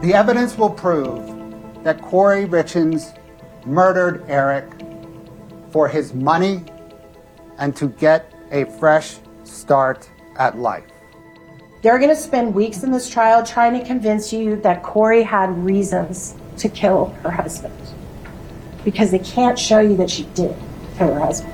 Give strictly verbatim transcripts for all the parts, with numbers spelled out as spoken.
The evidence will prove that Corey Richins murdered Eric for his money and to get a fresh start at life. They're going to spend weeks in this trial trying to convince you that Corey had reasons to kill her husband, because they can't show you that she did kill her husband.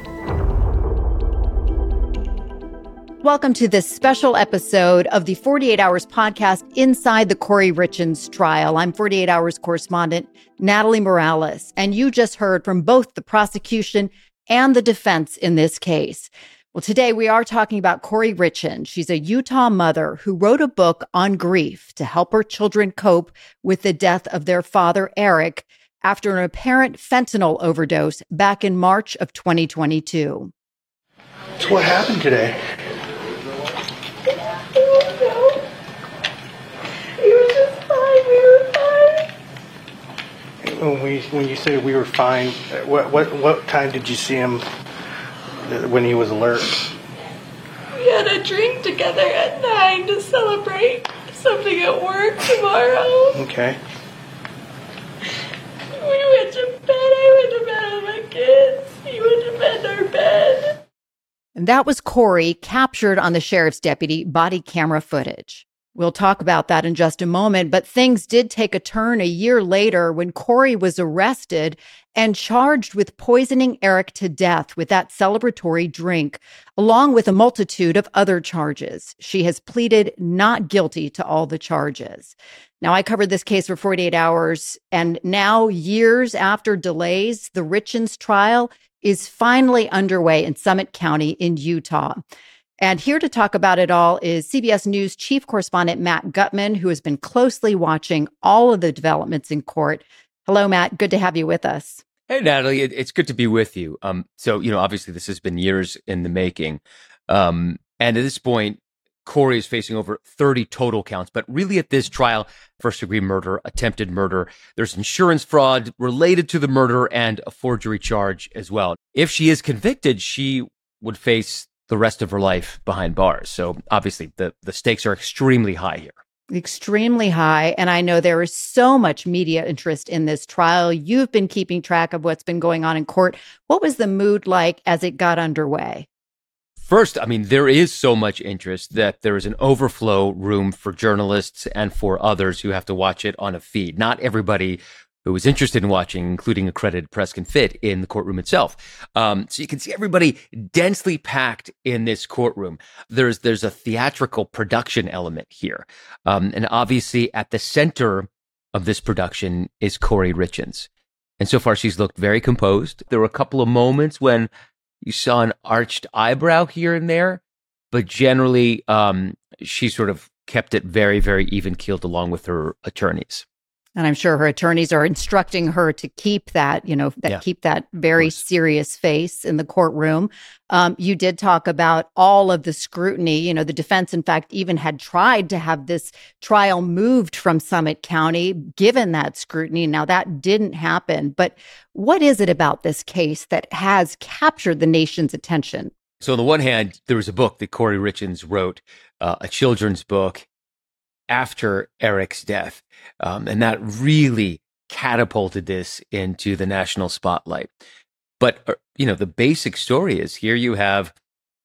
Welcome to this special episode of the forty-eight hours podcast inside the Corey Richins trial. I'm forty-eight hours correspondent Natalie Morales, and you just heard from both the prosecution and the defense in this case. Well, today we are talking about Corey Richins. She's a Utah mother who wrote a book on grief to help her children cope with the death of their father, Eric, after an apparent fentanyl overdose back in March of twenty twenty-two. So what happened today? When we when you say we were fine, what what what time did you see him when he was alert? We had a drink together at nine to celebrate something at work tomorrow. Okay. We went to bed. I went to bed with my kids. He went to bed in our bed. And that was Corey, captured on the sheriff's deputy body camera footage. We'll talk about that in just a moment, but things did take a turn a year later when Corey was arrested and charged with poisoning Eric to death with that celebratory drink, along with a multitude of other charges. She has pleaded not guilty to all the charges. Now, I covered this case for forty-eight hours, and now, years after delays, the Richins trial is finally underway in Summit County in Utah. And here to talk about it all is C B S News chief correspondent Matt Gutman, who has been closely watching all of the developments in court. Hello, Matt. Good to have you with us. Hey, Natalie. It, it's good to be with you. Um, so, you know, obviously this has been years in the making. Um, and at this point, Corey is facing over thirty total counts. But really at this trial, first-degree murder, attempted murder, there's insurance fraud related to the murder and a forgery charge as well. If she is convicted, she would face the rest of her life behind bars. So obviously the, the stakes are extremely high here. Extremely high. And I know there is so much media interest in this trial. You've been keeping track of what's been going on in court. What was the mood like as it got underway? First, I mean, there is so much interest that there is an overflow room for journalists and for others who have to watch it on a feed. Not everybody who was interested in watching, including accredited press, can fit in the courtroom itself. Um, so you can see everybody densely packed in this courtroom. There's there's a theatrical production element here. Um, and obviously at the center of this production is Corey Richins. And so far she's looked very composed. There were a couple of moments when you saw an arched eyebrow here and there, but generally um, she sort of kept it very, very even-keeled along with her attorneys. And I'm sure her attorneys are instructing her to keep that, you know, that Yeah, keep that very serious face in the courtroom. Um, you did talk about all of the scrutiny. You know, the defense, in fact, even had tried to have this trial moved from Summit County, given that scrutiny. Now, that didn't happen. But what is it about this case that has captured the nation's attention? So on the one hand, there was a book that Corey Richins wrote, uh, a children's book, after Eric's death. Um, and that really catapulted this into the national spotlight. But, uh, you know, the basic story is here you have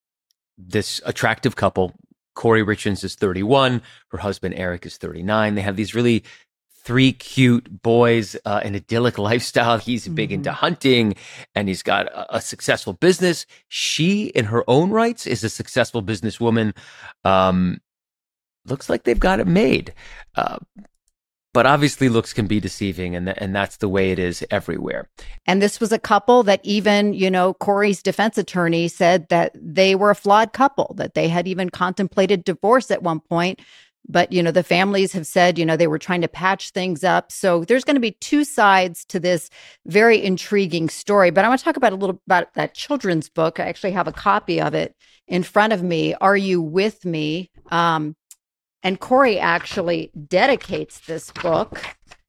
this attractive couple. Corey Richins is thirty-one. Her husband, Eric, is thirty-nine. They have these really three cute boys, uh, an idyllic lifestyle. He's big mm-hmm. into hunting and he's got a, a successful business. She, in her own rights, is a successful businesswoman. Um, Looks like they've got it made. Uh, but obviously looks can be deceiving, and, th- and that's the way it is everywhere. And this was a couple that even, you know, Corey's defense attorney said that they were a flawed couple, that they had even contemplated divorce at one point. But, you know, the families have said, you know, they were trying to patch things up. So there's going to be two sides to this very intriguing story. But I want to talk about a little about that children's book. I actually have a copy of it in front of me. Are You With Me? Um, And Corey actually dedicates this book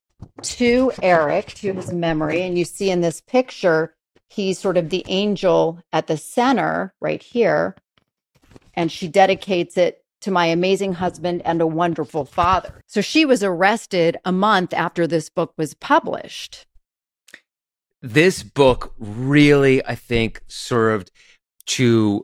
to Eric, to his memory. And you see in this picture, he's sort of the angel at the center right here. And she dedicates it to my amazing husband and a wonderful father. So she was arrested a month after this book was published. This book really, I think, served to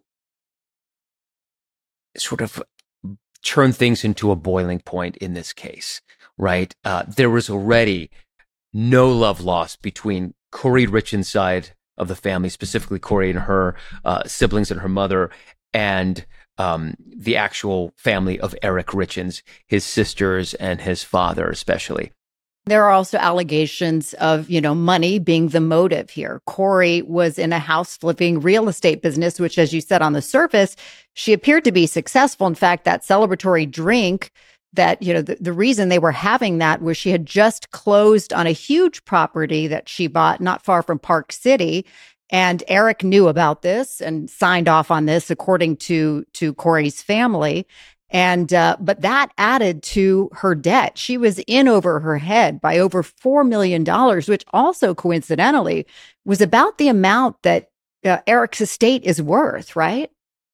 sort of turn things into a boiling point in this case, right? Uh, there was already no love lost between Kouri Richins' side of the family, specifically Kouri and her uh, siblings and her mother, and um, the actual family of Eric Richins, his sisters and his father especially. There are also allegations of, you know, money being the motive here. Kouri was in a house flipping real estate business, which, as you said, on the surface, she appeared to be successful. In fact, that celebratory drink that, you know, the, the reason they were having that was she had just closed on a huge property that she bought not far from Park City. And Eric knew about this and signed off on this, according to, to Kouri's family. And, uh, but that added to her debt. She was in over her head by over four million dollars, which also coincidentally was about the amount that uh, Eric's estate is worth, right?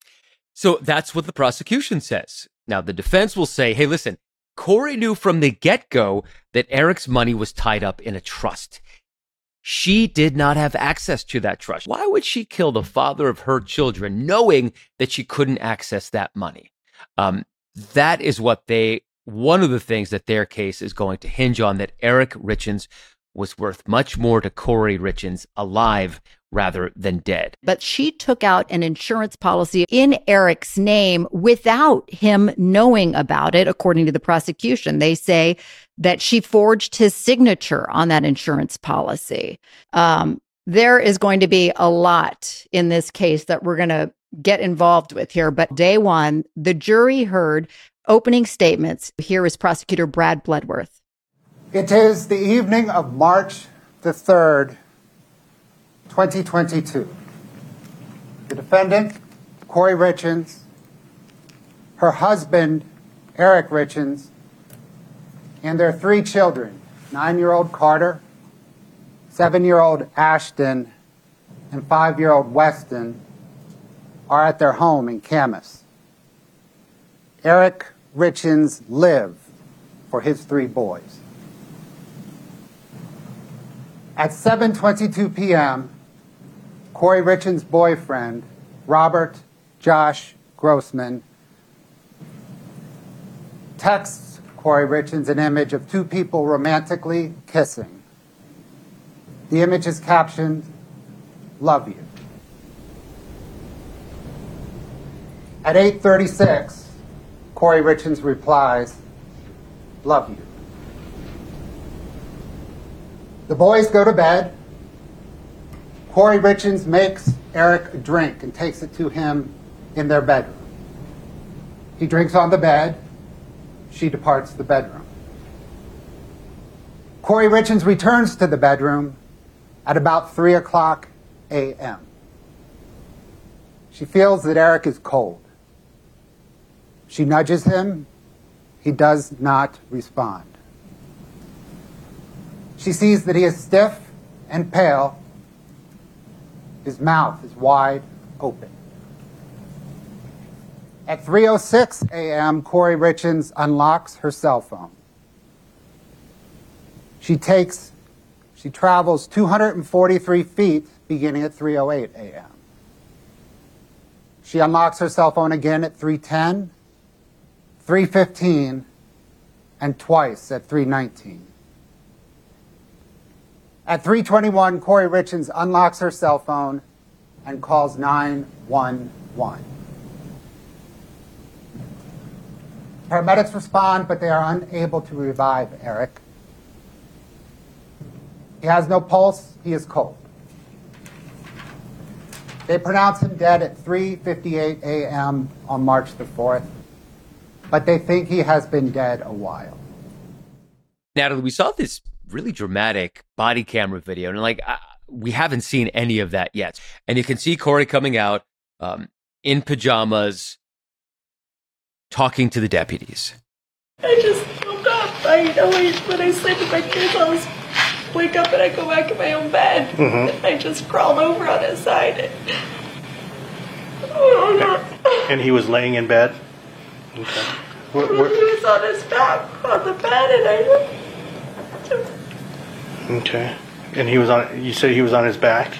So that's what the prosecution says. Now, the defense will say, hey, listen, Kouri knew from the get-go that Eric's money was tied up in a trust. She did not have access to that trust. Why would she kill the father of her children knowing that she couldn't access that money? Um, that is what they, one of the things that their case is going to hinge on, that Eric Richins was worth much more to Kouri Richins alive rather than dead. But she took out an insurance policy in Eric's name without him knowing about it, according to the prosecution. They say that she forged his signature on that insurance policy. Um, there is going to be a lot in this case that we're going to get involved with here. But day one, the jury heard opening statements. Here is prosecutor Brad Bloodworth. It is the evening of March the third, twenty twenty-two. The defendant, Kouri Richins, her husband, Eric Richins, and their three children, nine-year-old Carter, seven-year-old Ashton, and five-year-old Weston, are at their home in Camas. Eric Richins lived for his three boys. At seven twenty-two p.m., Kouri Richins' boyfriend, Robert Josh Grossman, texts Kouri Richins an image of two people romantically kissing. The image is captioned, "Love you." At eight thirty-six, Kouri Richins replies, "Love you." The boys go to bed. Kouri Richins makes Eric a drink and takes it to him in their bedroom. He drinks on the bed. She departs the bedroom. Kouri Richins returns to the bedroom at about three o'clock a.m. She feels that Eric is cold. She nudges him. He does not respond. She sees that he is stiff and pale. His mouth is wide open. At three oh six a.m., Kouri Richins unlocks her cell phone. She takes, she travels two hundred forty-three feet beginning at three oh eight a.m. She unlocks her cell phone again at three ten, three fifteen, and twice at three nineteen. At three twenty-one, Kouri Richins unlocks her cell phone and calls nine one one. Paramedics respond, but they are unable to revive Eric. He has no pulse. He is cold. They pronounce him dead at three fifty-eight a.m. on March the fourth, but they think he has been dead a while. Natalie, we saw this really dramatic body camera video, and like uh, we haven't seen any of that yet. And you can see Kouri coming out um, in pajamas, talking to the deputies. I just woke up. I always, when I sleep with my kids, I always wake up and I go back in my own bed. Mm-hmm. And I just crawled over on his side. And he was laying in bed? Okay. Where, He where, was on his back on the bed, and I okay. And he was on. You said he was on his back.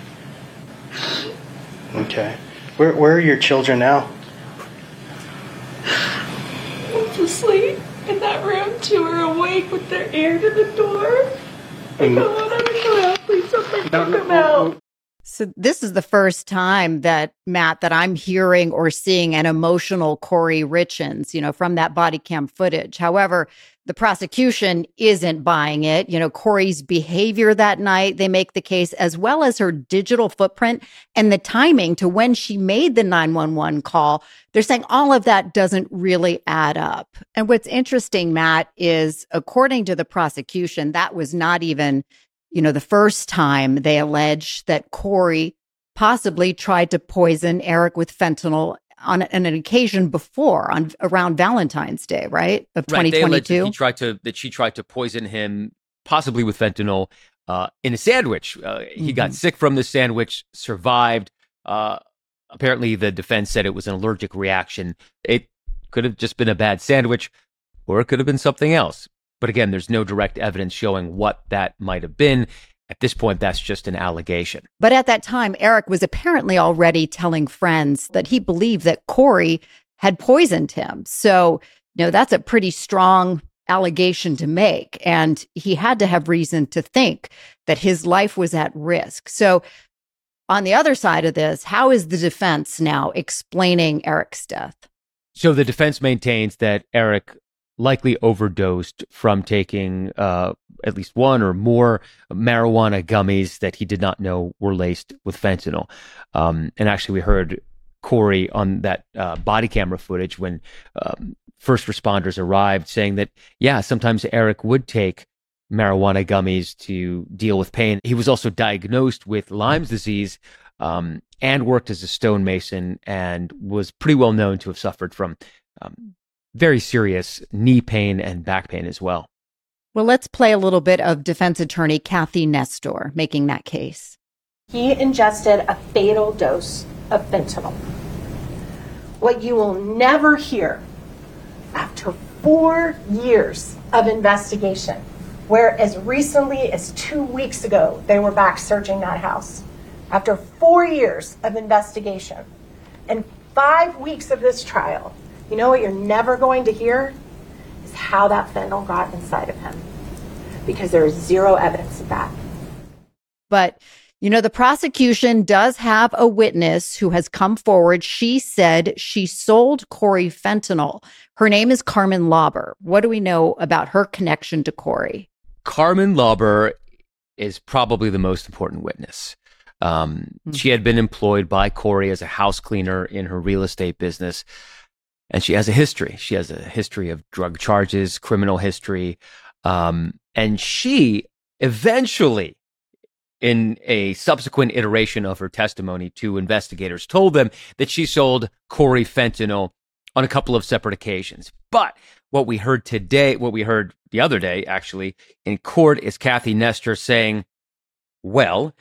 Okay. Where Where are your children now? went to sleep in that room. Two are awake with their ear to the door. I And- don't want them to come out. Please don't make No, them no, come no, out. no. So this is the first time that, Matt, that I'm hearing or seeing an emotional Corey Richins, you know, from that body cam footage. However, the prosecution isn't buying it. You know, Corey's behavior that night, they make the case, as well as her digital footprint and the timing to when she made the nine one one call. They're saying all of that doesn't really add up. And what's interesting, Matt, is according to the prosecution, that was not even, you know, the first time they allege that Corey possibly tried to poison Eric with fentanyl on, on an occasion before, on around Valentine's Day, right, of Right, they allege that twenty twenty-two. he tried to that she tried to poison him, possibly with fentanyl, uh, in a sandwich. Uh, he got Mhm. sick from the sandwich, survived. Uh, apparently, the defense said it was an allergic reaction. It could have just been a bad sandwich, or it could have been something else. But again, there's no direct evidence showing what that might have been. At this point, that's just an allegation. But at that time, Eric was apparently already telling friends that he believed that Corey had poisoned him. So, you know, that's a pretty strong allegation to make. And he had to have reason to think that his life was at risk. So, on the other side of this, how is the defense now explaining Eric's death? So the defense maintains that Eric likely overdosed from taking uh, at least one or more marijuana gummies that he did not know were laced with fentanyl. Um, and actually, we heard Corey on that uh, body camera footage when um, first responders arrived saying that, yeah, sometimes Eric would take marijuana gummies to deal with pain. He was also diagnosed with Lyme's disease um, and worked as a stonemason and was pretty well known to have suffered from um, very serious knee pain and back pain as well. Well, let's play a little bit of defense attorney Kathy Nestor making that case. He ingested a fatal dose of fentanyl. What you will never hear after four years of investigation, where as recently as two weeks ago, they were back searching that house. After four years of investigation and five weeks of this trial, you know what you're never going to hear is how that fentanyl got inside of him, because there is zero evidence of that. But, you know, the prosecution does have a witness who has come forward. She said she sold Corey fentanyl. Her name is Carmen Lauber. What do we know about her connection to Corey? Carmen Lauber is probably the most important witness. Um, Mhm. She had been employed by Corey as a house cleaner in her real estate business. And she has a history. She has a history of drug charges, criminal history. Um, and she eventually, in a subsequent iteration of her testimony to investigators, told them that she sold Corey fentanyl on a couple of separate occasions. But what we heard today, what we heard the other day, actually, in court is Kathy Nestor saying, well,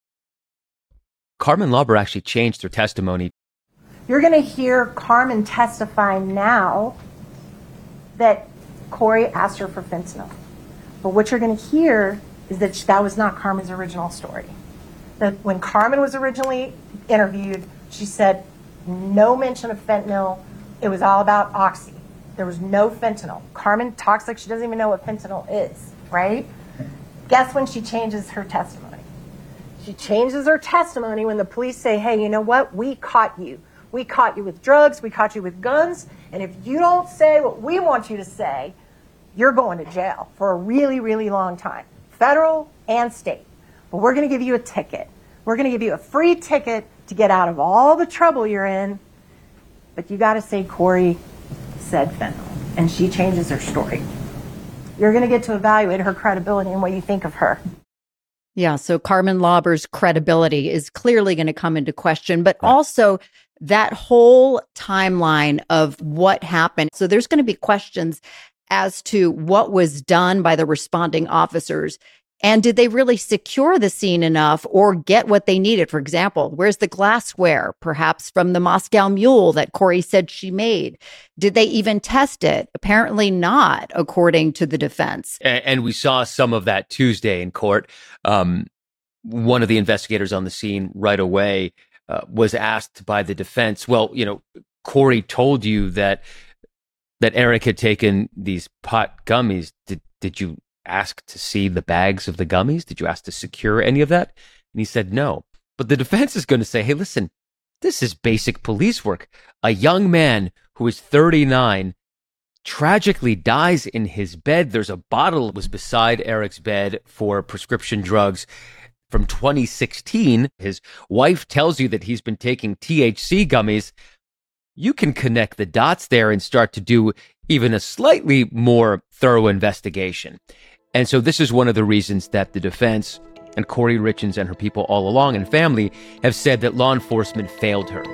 Carmen Lauber actually changed her testimony. You're going to hear Carmen testify now that Corey asked her for fentanyl. But what you're going to hear is that that was not Carmen's original story. That when Carmen was originally interviewed, she said no mention of fentanyl. It was all about oxy. There was no fentanyl. Carmen talks like she doesn't even know what fentanyl is, right? Guess when she changes her testimony? She changes her testimony when the police say, hey, you know what? We caught you. We caught you with drugs. We caught you with guns. And if you don't say what we want you to say, you're going to jail for a really, really long time, federal and state. But we're going to give you a ticket. We're going to give you a free ticket to get out of all the trouble you're in. But you got to say Corey said fentanyl. And she changes her story. You're going to get to evaluate her credibility and what you think of her. Yeah, so Carmen Lauber's credibility is clearly going to come into question, but also that whole timeline of what happened. So there's going to be questions as to what was done by the responding officers And did they really secure the scene enough or get what they needed? For example, where's the glassware, perhaps from the Moscow Mule that Corey said she made? Did they even test it? Apparently not, according to the defense. And, and we saw some of that Tuesday in court. Um, one of the investigators on the scene right away uh, was asked by the defense, well, you know, Corey told you that that Eric had taken these pot gummies. Did, did you ask to see the bags of the gummies? Did you ask to secure any of that? And he said no. But the defense is going to say, hey, listen, this is basic police work. A young man who is thirty-nine tragically dies in his bed. There's a bottle that was beside Eric's bed for prescription drugs from twenty sixteen. His wife tells you that he's been taking T H C gummies. You can connect the dots there and start to do even a slightly more thorough investigation. And so this is one of the reasons that the defense and Corey Richins and her people all along and family have said that law enforcement failed her.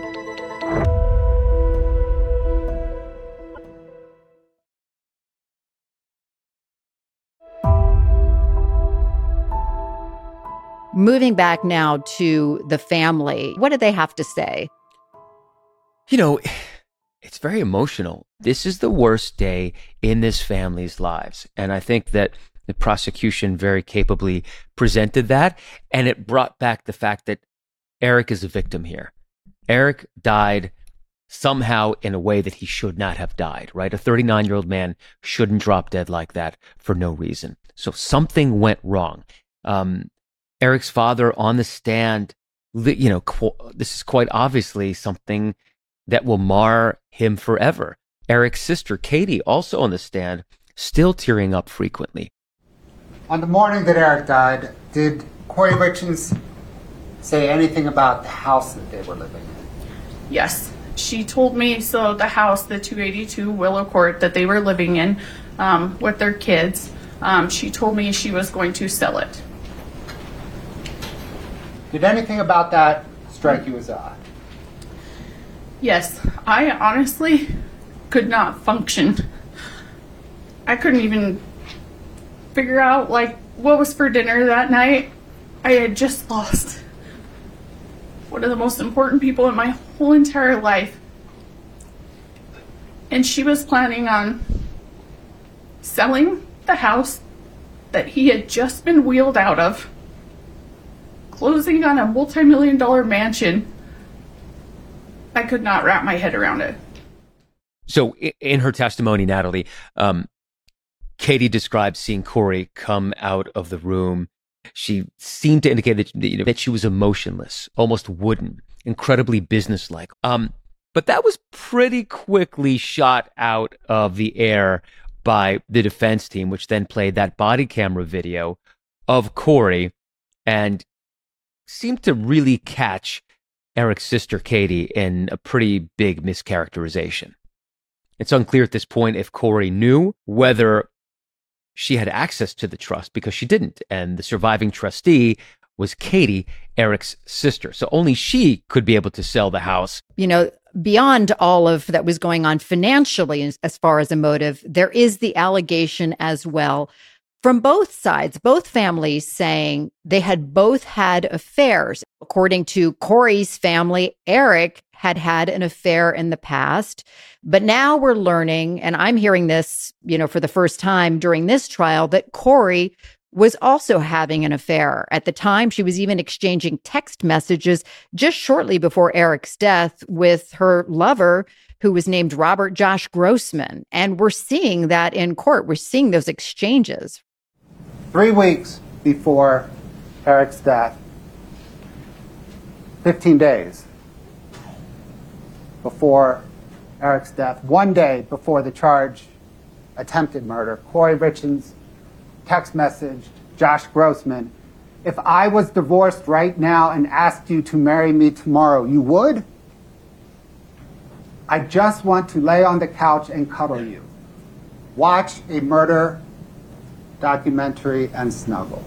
Moving back now to the family, what did they have to say? You know, it's very emotional. This is the worst day in this family's lives. And I think that the prosecution very capably presented that, and it brought back the fact that Eric is a victim here. Eric died somehow in a way that he should not have died, right? A thirty-nine-year-old man shouldn't drop dead like that for no reason. So something went wrong. Um, Eric's father on the stand, you know, qu- this is quite obviously something that will mar him forever. Eric's sister, Katie, also on the stand, still tearing up frequently. On the morning that Eric died, did Corey Richins say anything about the house that they were living in? Yes, she told me, so the house, the two eighty-two Willow Court that they were living in um, with their kids, um, she told me she was going to sell it. Did anything about that strike you as odd? Yes, I honestly could not function. I couldn't even figure out like what was for dinner that night. I had just lost one of the most important people in my whole entire life. And she was planning on selling the house that he had just been wheeled out of, closing on a multi-million dollar mansion. I could not wrap my head around it. So in her testimony, Natalie, um, Katie described seeing Corey come out of the room. She seemed to indicate that, you know, that she was emotionless, almost wooden, incredibly businesslike. Um, but that was pretty quickly shot out of the air by the defense team, which then played that body camera video of Corey and seemed to really catch Eric's sister, Katie, in a pretty big mischaracterization. It's unclear at this point if Corey knew whether she had access to the trust, because she didn't. And the surviving trustee was Katie, Eric's sister. So only she could be able to sell the house. You know, beyond all of that was going on financially, as, as far as a motive, there is the allegation as well from both sides, both families saying they had both had affairs. According to Corey's family, Eric had had an affair in the past. But now we're learning, and I'm hearing this, you know, for the first time during this trial, that Corey was also having an affair. At the time, she was even exchanging text messages just shortly before Eric's death with her lover, who was named Robert Josh Grossman. And we're seeing that in court. We're seeing those exchanges. Three weeks before Eric's death, fifteen days before Eric's death, one day before the charge, attempted murder, Corey Richins text messaged Josh Grossman, "If I was divorced right now and asked you to marry me tomorrow, you would? I just want to lay on the couch and cuddle you. Watch a murder documentary and snuggle."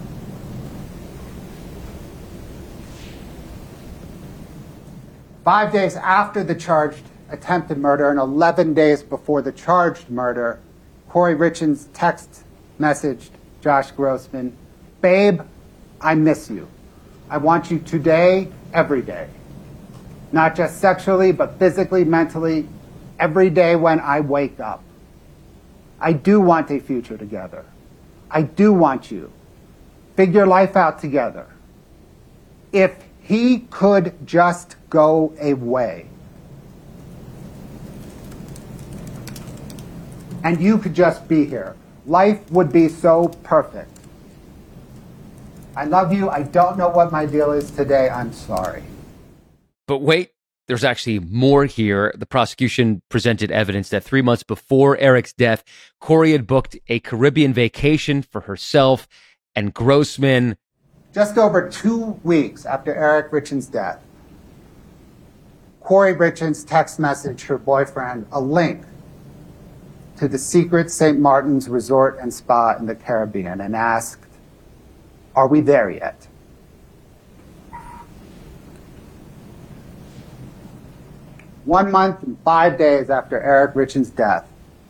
Five days after the charged attempted murder and eleven days before the charged murder, Corey Richins text messaged Josh Grossman, Babe, I miss you. I want you today, every day. Not just sexually, but physically, mentally, every day when I wake up. I do want a future together. I do want you. Figure life out together. If he could just go away, and you could just be here, life would be so perfect. I love you. I don't know what my deal is today. I'm sorry. But wait, there's actually more here. The prosecution presented evidence that three months before Eric's death, Corey had booked a Caribbean vacation for herself and Grossman. Just over two weeks after Eric Richins' death, Corey Richins text messaged her boyfriend a link to the secret Saint Martin's Resort and Spa in the Caribbean and asked, "Are we there yet?" One month and five days after Eric Richins' death,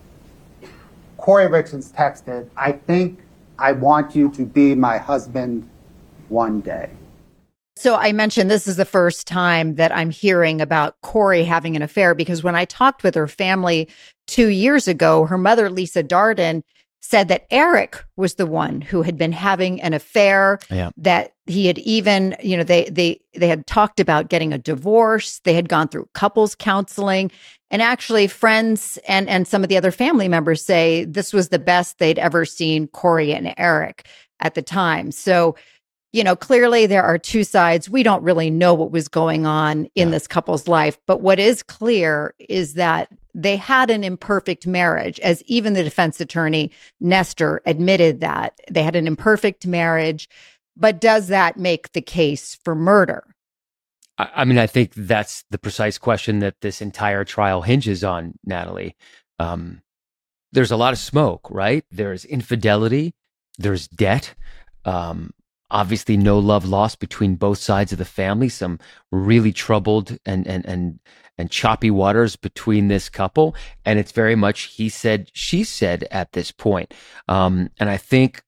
Corey Richins texted, "I think I want you to be my husband one day." So I mentioned this is the first time that I'm hearing about Corey having an affair, because when I talked with her family two years ago, her mother, Lisa Darden, said that Eric was the one who had been having an affair, Yeah. that he had even, you know, they they they had talked about getting a divorce. They had gone through couples counseling. And actually friends and, and some of the other family members say this was the best they'd ever seen Corey and Eric at the time. So, you know, clearly there are two sides. We don't really know what was going on in Yeah. this couple's life. But what is clear is that they had an imperfect marriage, as even the defense attorney, Nestor, admitted that they had an imperfect marriage. But does that make the case for murder? I, I mean, I think that's the precise question that this entire trial hinges on, Natalie. Um, there's a lot of smoke, right? There's infidelity, there's debt. Um, Obviously, no love lost between both sides of the family. Some really troubled and and and and choppy waters between this couple, and it's very much he said, she said at this point. Um, and I think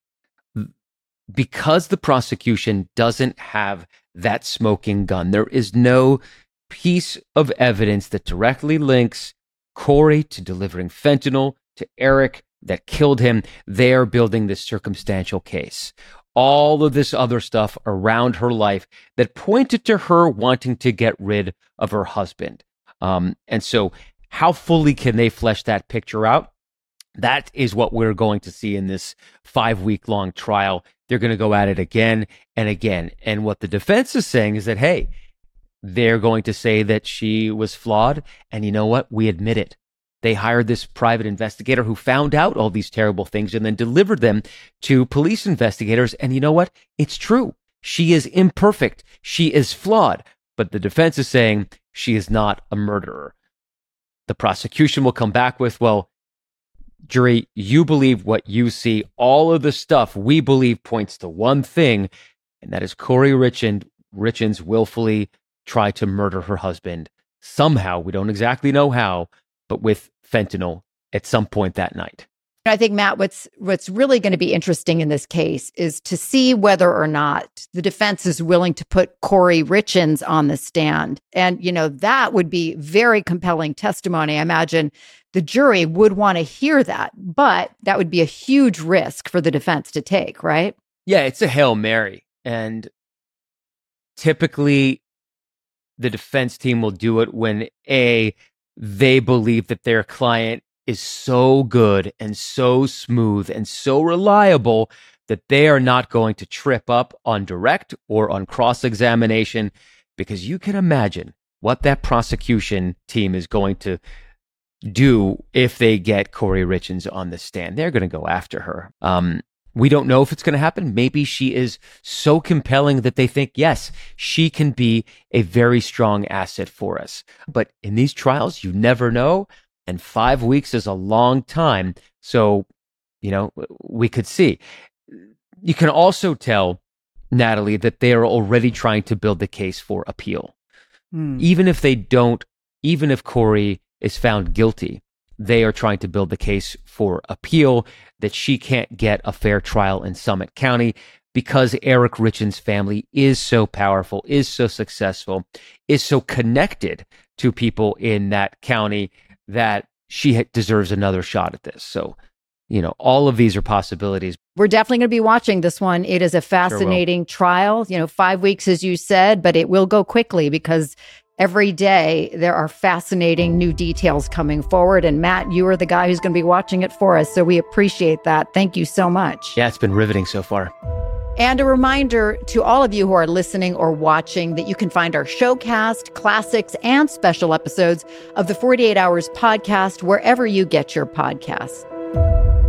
because the prosecution doesn't have that smoking gun, there is no piece of evidence that directly links Corey to delivering fentanyl to Eric that killed him. They are building this circumstantial case. All of this other stuff around her life that pointed to her wanting to get rid of her husband. Um, and so how fully can they flesh that picture out? That is what we're going to see in this five week long trial. They're going to go at it again and again. And what the defense is saying is that, hey, they're going to say that she was flawed. And you know what? We admit it. They hired this private investigator who found out all these terrible things and then delivered them to police investigators. And you know what? It's true. She is imperfect. She is flawed. But the defense is saying she is not a murderer. The prosecution will come back with, well, jury, you believe what you see. All of the stuff we believe points to one thing, and that is Corey Richins, Richins willfully tried to murder her husband. Somehow, we don't exactly know how, but with fentanyl at some point that night. I think, Matt, what's what's really going to be interesting in this case is to see whether or not the defense is willing to put Corey Richins on the stand. And, you know, that would be very compelling testimony. I imagine the jury would want to hear that, but that would be a huge risk for the defense to take, right? Yeah, it's a Hail Mary. And typically the defense team will do it when A, they believe that their client is so good and so smooth and so reliable that they are not going to trip up on direct or on cross-examination, because you can imagine what that prosecution team is going to do if they get Corey Richins on the stand. They're going to go after her. Um, we don't know if it's going to happen. Maybe she is so compelling that they think, yes, she can be a very strong asset for us. But in these trials, you never know. And five weeks is a long time. So, you know, we could see. You can also tell, Natalie, that they are already trying to build the case for appeal. Mm. Even if they don't, even if Corey is found guilty, they are trying to build the case for appeal, that she can't get a fair trial in Summit County. because Eric Richins' family is so powerful, is so successful, is so connected to people in that county, that she ha- deserves another shot at this. So, you know, all of these are possibilities. We're definitely going to be watching this one. It is a fascinating Sure trial. You know, five weeks, as you said, but it will go quickly because every day there are fascinating new details coming forward. And Matt, you are the guy who's going to be watching it for us. So we appreciate that. Thank you so much. Yeah, it's been riveting so far. And a reminder to all of you who are listening or watching that you can find our showcast, classics, and special episodes of the forty-eight Hours podcast wherever you get your podcasts.